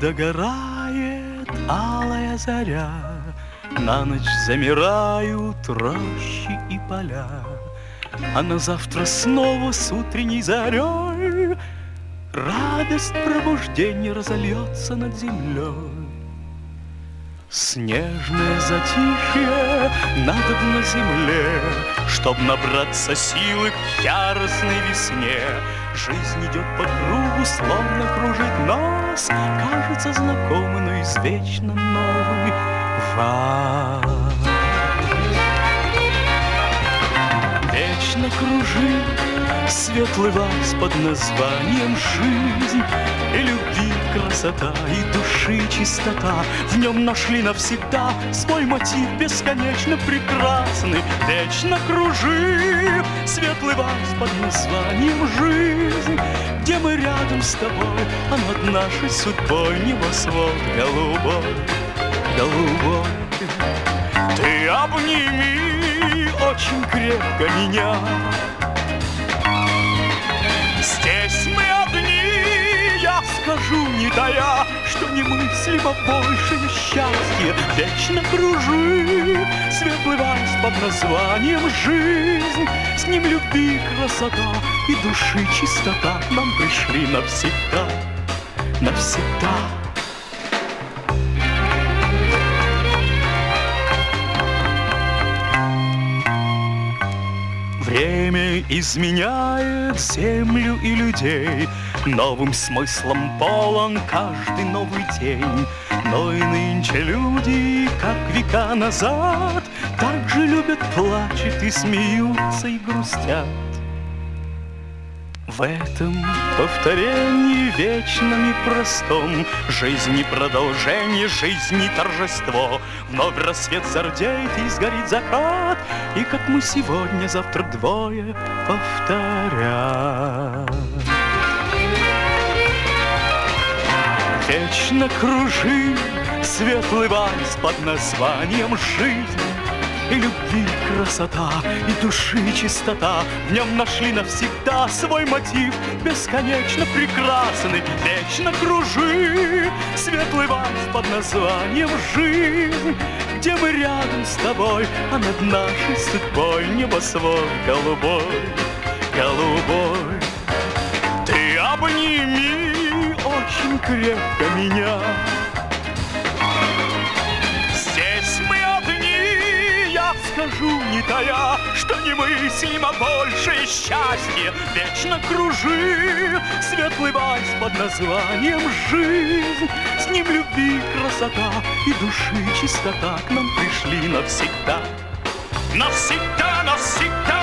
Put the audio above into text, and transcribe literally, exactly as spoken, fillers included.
догорает алая заря, на ночь замирают рощи и поля, а на завтра снова с утренней зарей радость пробуждения разольется над землей. Снежное затишье надобно земле, чтоб набраться силы к яростной весне. Жизнь идет по кругу, словно кружит нас, кажется знакомый, но извечно новый вал. Вечно кружит светлый вальс под названием «Жизнь». И любви красота, и души чистота в нем нашли навсегда свой мотив бесконечно прекрасный. Вечно кружит светлый вальс под названием «Жизнь», где мы рядом с тобой, а над нашей судьбой небосвод голубой, голубой. Ты обними очень крепко меня. Здесь мы одни, я скажу, не тая, что немыслимо большее счастье. Вечно кружит светлый вальс под названием «Жизнь». С ним любви красота и души чистота к нам пришли навсегда, навсегда. Время изменяет землю и людей, новым смыслом полон каждый новый день. Но и нынче люди, как века назад, так же любят, плачут и смеются и грустят. В этом повторении вечном и простом жизни продолжение, жизни торжество. Вновь рассвет зардеет и сгорит закат, и как мы сегодня, завтра двое повторят. Вечно кружит светлый вальс под названием «Жизнь». И любви красота, и души чистота в нем нашли навсегда свой мотив бесконечно прекрасный. Вечно кружит светлый вальс под названием «Жизнь», где мы рядом с тобой, а над нашей судьбой небосвод голубой, голубой. Ты обними очень крепко меня. Скажу, не тая, что немыслимо большее счастье. Вечно кружит светлый вальс под названием «Жизнь». С ним любви красота и души чистота к нам пришли навсегда, навсегда, навсегда.